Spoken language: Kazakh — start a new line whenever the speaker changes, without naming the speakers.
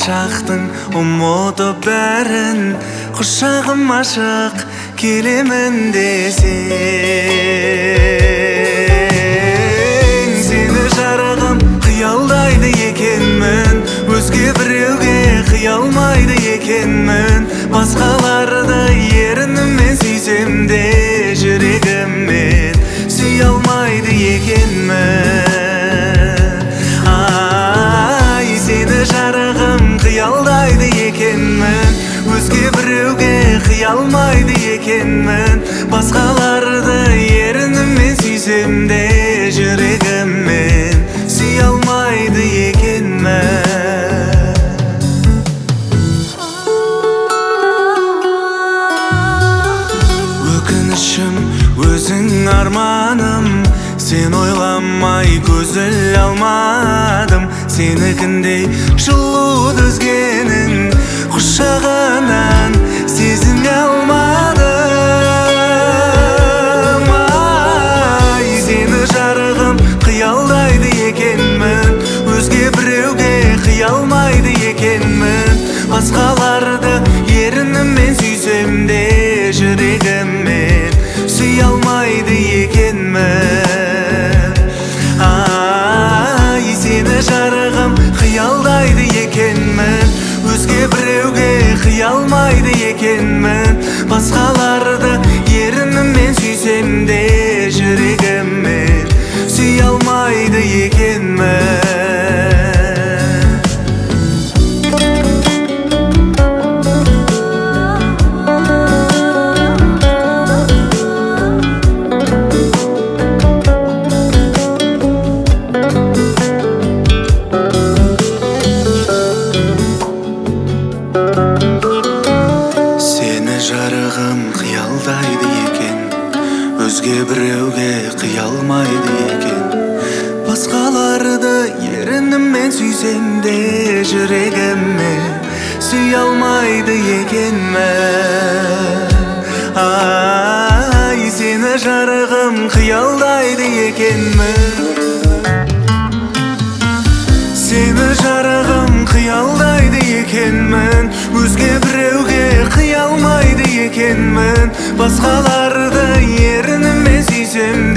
шақтың ұмытып бәрін, құшағым ашық келемін десең. Сені жарығым қиялдайды екенмін, өзге біреуге қиялмайды екенмін. Басқаларды ерініммен сүйсем де жүрегіммен сүй алмайды екенмін. Сені жарығым қиялдайды екенмін, өзге біреуге қиялмайды екенмін. Басқаларды ерініммен сүйсем де жүрегіммен сүй алмайды екенмін. Өкінішім өзің арманым, сен ойламай көз іле алмадым. Сенікіндей жылуды өзгенің құшағынан сезіне алмадым. Сені жарығым қиялдайды екенмін, өзге біреуге қиялмайды екенмін. Басқаларды ерініммен сүйсем де жүрегіммен сүй алмайды екенмін. Сені жарығым қиялдайды екенмін, өзге біреуге қиялмайды екенмін. Басқаларды ерініммен сүйсем де жүрегіммен сүй алмайды екенмін. Жарығым қиялдайды екен, өзге біреуге қиялмайды екен. Басқаларды ерініммен сүйсем де жүрегіммен сүй алмайды екенмін. Сені жарығым қиялдайды екенмін, сені жарығым қиялдайды екенмін, өзге біреуге қиялмайды екенмін. Басқаларды ерініммен сүйсем